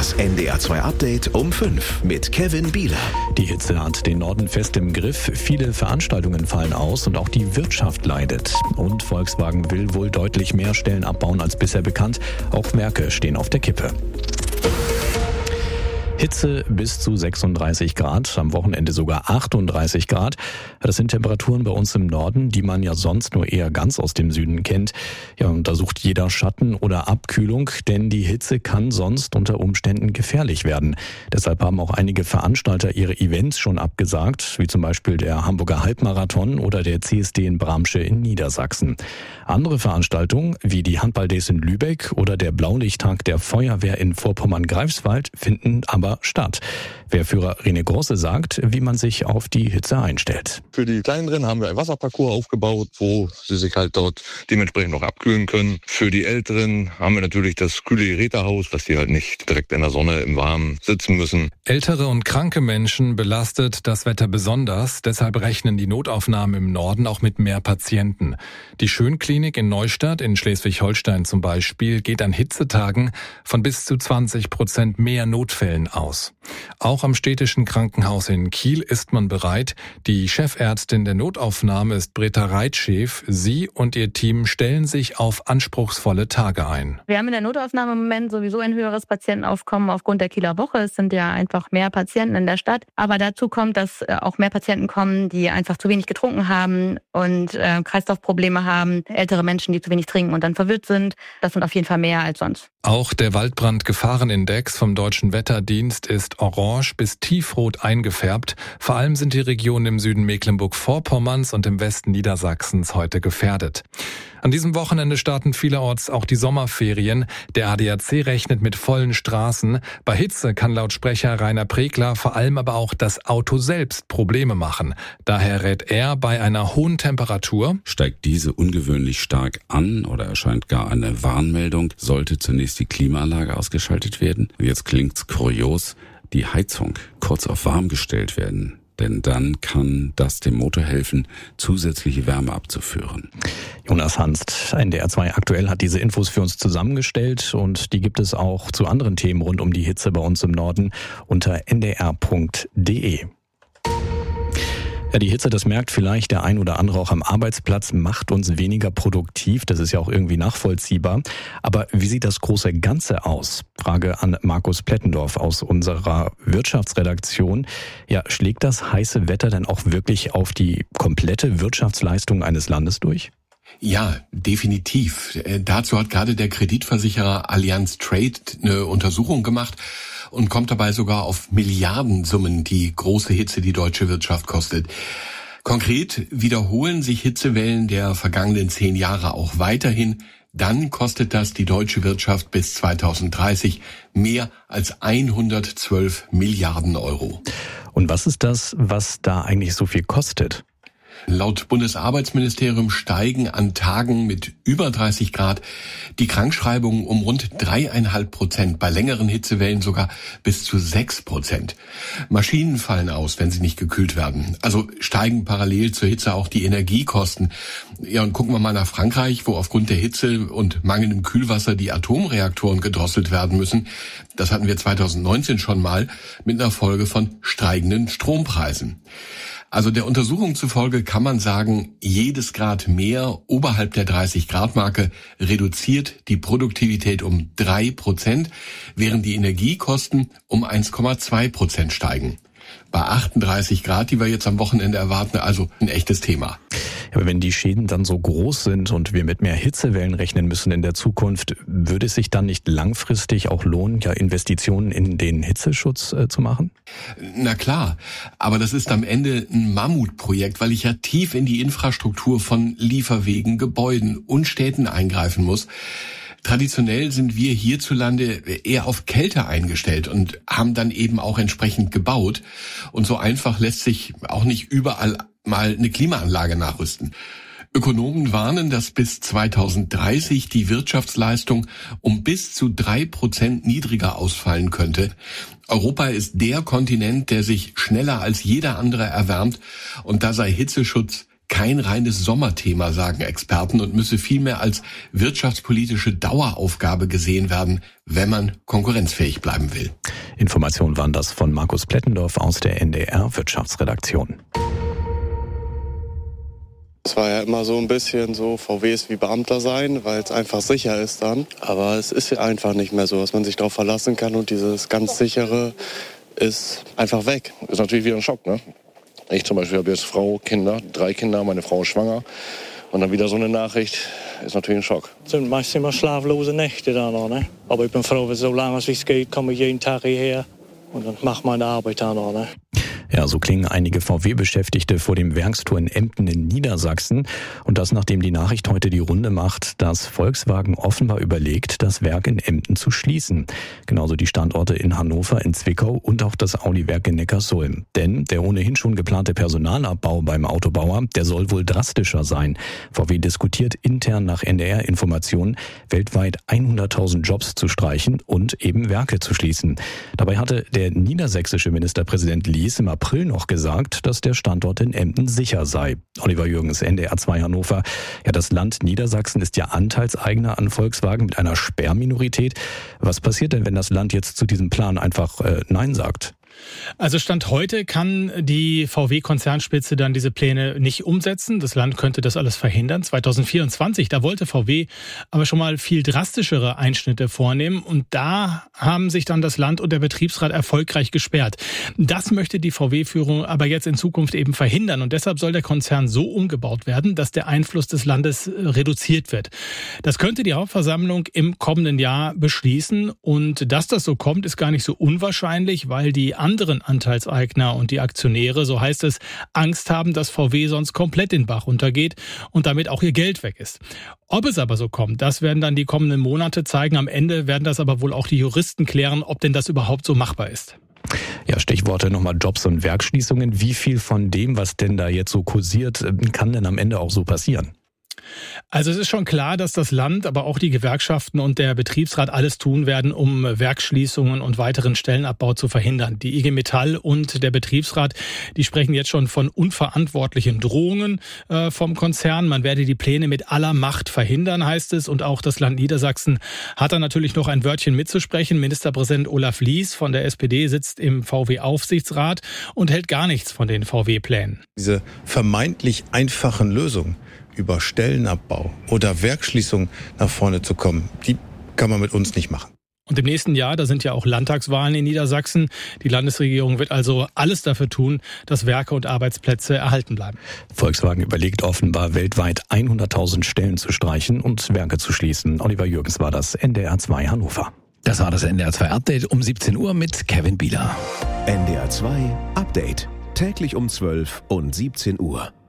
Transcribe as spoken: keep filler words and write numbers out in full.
Das N D R zwei Update um fünf mit Kevin Bieler. Die Hitze hat den Norden fest im Griff. Viele Veranstaltungen fallen aus und auch die Wirtschaft leidet. Und Volkswagen will wohl deutlich mehr Stellen abbauen als bisher bekannt. Auch Werke stehen auf der Kippe. Hitze bis zu sechsunddreißig Grad, am Wochenende sogar achtunddreißig Grad. Das sind Temperaturen bei uns im Norden, die man ja sonst nur eher ganz aus dem Süden kennt. Ja, und da sucht jeder Schatten oder Abkühlung, denn die Hitze kann sonst unter Umständen gefährlich werden. Deshalb haben auch einige Veranstalter ihre Events schon abgesagt, wie zum Beispiel der Hamburger Halbmarathon oder der C S D in Bramsche in Niedersachsen. Andere Veranstaltungen, wie die Handball-Days in Lübeck oder der Blaulichttag der Feuerwehr in Vorpommern-Greifswald, finden aber statt. Wehrführer René Grosse sagt, wie man sich auf die Hitze einstellt. Für die Kleineren haben wir ein Wasserparcours aufgebaut, wo sie sich halt dort dementsprechend auch abkühlen können. Für die Älteren haben wir natürlich das kühle Gerätehaus, dass die halt nicht direkt in der Sonne im Warmen sitzen müssen. Ältere und kranke Menschen belastet das Wetter besonders. Deshalb rechnen die Notaufnahmen im Norden auch mit mehr Patienten. Die Schönklinik in Neustadt in Schleswig-Holstein zum Beispiel geht an Hitzetagen von bis zu zwanzig Prozent mehr Notfällen aus. Auch am städtischen Krankenhaus in Kiel ist man bereit. Die Chefärztin der Notaufnahme ist Britta Reitschef. Sie und ihr Team stellen sich auf anspruchsvolle Tage ein. Wir haben in der Notaufnahme im Moment sowieso ein höheres Patientenaufkommen aufgrund der Kieler Woche. Es sind ja einfach mehr Patienten in der Stadt. Aber dazu kommt, dass auch mehr Patienten kommen, die einfach zu wenig getrunken haben und äh, Kreislaufprobleme haben. Ältere Menschen, die zu wenig trinken und dann verwirrt sind. Das sind auf jeden Fall mehr als sonst. Auch der Waldbrandgefahrenindex vom Deutschen Wetterdienst ist orange bis tiefrot eingefärbt. Vor allem sind die Regionen im Süden Mecklenburg-Vorpommerns und im Westen Niedersachsens heute gefährdet. An diesem Wochenende starten vielerorts auch die Sommerferien. Der A D A C rechnet mit vollen Straßen. Bei Hitze kann laut Sprecher Rainer Pregler vor allem aber auch das Auto selbst Probleme machen. Daher rät er, bei einer hohen Temperatur steigt diese ungewöhnlich stark an oder erscheint gar eine Warnmeldung, sollte zunächst die Klimaanlage ausgeschaltet werden. Und jetzt klingt's kurios, die Heizung kurz auf warm gestellt werden. Denn dann kann das dem Motor helfen, zusätzliche Wärme abzuführen. Jonas Hanst, N D R zwei aktuell, hat diese Infos für uns zusammengestellt und die gibt es auch zu anderen Themen rund um die Hitze bei uns im Norden unter n d r punkt d e. Ja, die Hitze, das merkt vielleicht der ein oder andere auch am Arbeitsplatz, macht uns weniger produktiv. Das ist ja auch irgendwie nachvollziehbar. Aber wie sieht das große Ganze aus? Frage an Markus Plettendorf aus unserer Wirtschaftsredaktion. Ja, schlägt das heiße Wetter denn auch wirklich auf die komplette Wirtschaftsleistung eines Landes durch? Ja, definitiv. Äh, dazu hat gerade der Kreditversicherer Allianz Trade eine Untersuchung gemacht und kommt dabei sogar auf Milliardensummen, die große Hitze die deutsche Wirtschaft kostet. Konkret wiederholen sich Hitzewellen der vergangenen zehn Jahre auch weiterhin. Dann kostet das die deutsche Wirtschaft bis zweitausenddreißig mehr als hundertzwölf Milliarden Euro. Und was ist das, was da eigentlich so viel kostet? Laut Bundesarbeitsministerium steigen an Tagen mit über dreißig Grad die Krankschreibungen um rund dreieinhalb Prozent, bei längeren Hitzewellen sogar bis zu sechs Prozent. Maschinen fallen aus, wenn sie nicht gekühlt werden. Also steigen parallel zur Hitze auch die Energiekosten. Ja, und gucken wir mal nach Frankreich, wo aufgrund der Hitze und mangelndem Kühlwasser die Atomreaktoren gedrosselt werden müssen. Das hatten wir zweitausendneunzehn schon mal mit einer Folge von steigenden Strompreisen. Also der Untersuchung zufolge kann man sagen, jedes Grad mehr oberhalb der dreißig Grad Marke reduziert die Produktivität um drei Prozent, während die Energiekosten um eins Komma zwei Prozent steigen. Bei achtunddreißig Grad, die wir jetzt am Wochenende erwarten, also ein echtes Thema. Aber wenn die Schäden dann so groß sind und wir mit mehr Hitzewellen rechnen müssen in der Zukunft, würde es sich dann nicht langfristig auch lohnen, ja Investitionen in den Hitzeschutz äh, zu machen? Na klar, aber das ist am Ende ein Mammutprojekt, weil ich ja tief in die Infrastruktur von Lieferwegen, Gebäuden und Städten eingreifen muss. Traditionell sind wir hierzulande eher auf Kälte eingestellt und haben dann eben auch entsprechend gebaut. Und so einfach lässt sich auch nicht überall mal eine Klimaanlage nachrüsten. Ökonomen warnen, dass bis zweitausenddreißig die Wirtschaftsleistung um bis zu drei Prozent niedriger ausfallen könnte. Europa ist der Kontinent, der sich schneller als jeder andere erwärmt, und da sei Hitzeschutz kein reines Sommerthema, sagen Experten, und müsse vielmehr als wirtschaftspolitische Daueraufgabe gesehen werden, wenn man konkurrenzfähig bleiben will. Informationen waren das von Markus Plettendorf aus der N D R Wirtschaftsredaktion. Es war ja immer so ein bisschen so, V W ist wie Beamter sein, weil es einfach sicher ist dann. Aber es ist ja einfach nicht mehr so, dass man sich darauf verlassen kann und dieses ganz sichere ist einfach weg. Ist natürlich wieder ein Schock, ne? Ich zum Beispiel habe jetzt Frau, Kinder, drei Kinder, meine Frau ist schwanger. Und dann wieder so eine Nachricht, ist natürlich ein Schock. Es sind meist immer schlaflose Nächte da noch, ne? Aber ich bin froh, so lange es geht, komme ich jeden Tag hierher und dann mache meine Arbeit da noch, ne? Ja, so klingen einige V W-Beschäftigte vor dem Werkstor in Emden in Niedersachsen. Und das, nachdem die Nachricht heute die Runde macht, dass Volkswagen offenbar überlegt, das Werk in Emden zu schließen. Genauso die Standorte in Hannover, in Zwickau und auch das Audi-Werk in Neckarsulm. Denn der ohnehin schon geplante Personalabbau beim Autobauer, der soll wohl drastischer sein. V W diskutiert intern nach N D R-Informationen, weltweit hunderttausend Jobs zu streichen und eben Werke zu schließen. Dabei hatte der niedersächsische Ministerpräsident Lies im April noch gesagt, dass der Standort in Emden sicher sei. Oliver Jürgens, N D R zwei Hannover. Ja, das Land Niedersachsen ist ja Anteilseigner an Volkswagen mit einer Sperrminorität. Was passiert denn, wenn das Land jetzt zu diesem Plan einfach äh, Nein sagt? Also Stand heute kann die V W-Konzernspitze dann diese Pläne nicht umsetzen. Das Land könnte das alles verhindern. zwanzig vierundzwanzig, da wollte V W aber schon mal viel drastischere Einschnitte vornehmen. Und da haben sich dann das Land und der Betriebsrat erfolgreich gesperrt. Das möchte die V W-Führung aber jetzt in Zukunft eben verhindern. Und deshalb soll der Konzern so umgebaut werden, dass der Einfluss des Landes reduziert wird. Das könnte die Hauptversammlung im kommenden Jahr beschließen. Und dass das so kommt, ist gar nicht so unwahrscheinlich, weil die anderen Anteilseigner und die Aktionäre, so heißt es, Angst haben, dass V W sonst komplett den Bach runtergeht und damit auch ihr Geld weg ist. Ob es aber so kommt, das werden dann die kommenden Monate zeigen. Am Ende werden das aber wohl auch die Juristen klären, ob denn das überhaupt so machbar ist. Ja, Stichworte nochmal Jobs und Werksschließungen. Wie viel von dem, was denn da jetzt so kursiert, kann denn am Ende auch so passieren? Also es ist schon klar, dass das Land, aber auch die Gewerkschaften und der Betriebsrat alles tun werden, um Werksschließungen und weiteren Stellenabbau zu verhindern. Die I G Metall und der Betriebsrat, die sprechen jetzt schon von unverantwortlichen Drohungen äh, vom Konzern. Man werde die Pläne mit aller Macht verhindern, heißt es. Und auch das Land Niedersachsen hat da natürlich noch ein Wörtchen mitzusprechen. Ministerpräsident Olaf Lies von der S P D sitzt im V W-Aufsichtsrat und hält gar nichts von den V W-Plänen. Diese vermeintlich einfachen Lösungen über Stellenabbau oder Werksschließung nach vorne zu kommen, die kann man mit uns nicht machen. Und im nächsten Jahr, da sind ja auch Landtagswahlen in Niedersachsen. Die Landesregierung wird also alles dafür tun, dass Werke und Arbeitsplätze erhalten bleiben. Volkswagen überlegt offenbar, weltweit hunderttausend Stellen zu streichen und Werke zu schließen. Oliver Jürgens war das, N D R zwei Hannover. Das war das N D R zwei Update um siebzehn Uhr mit Kevin Bieler. N D R zwei Update. Täglich um zwölf und siebzehn Uhr.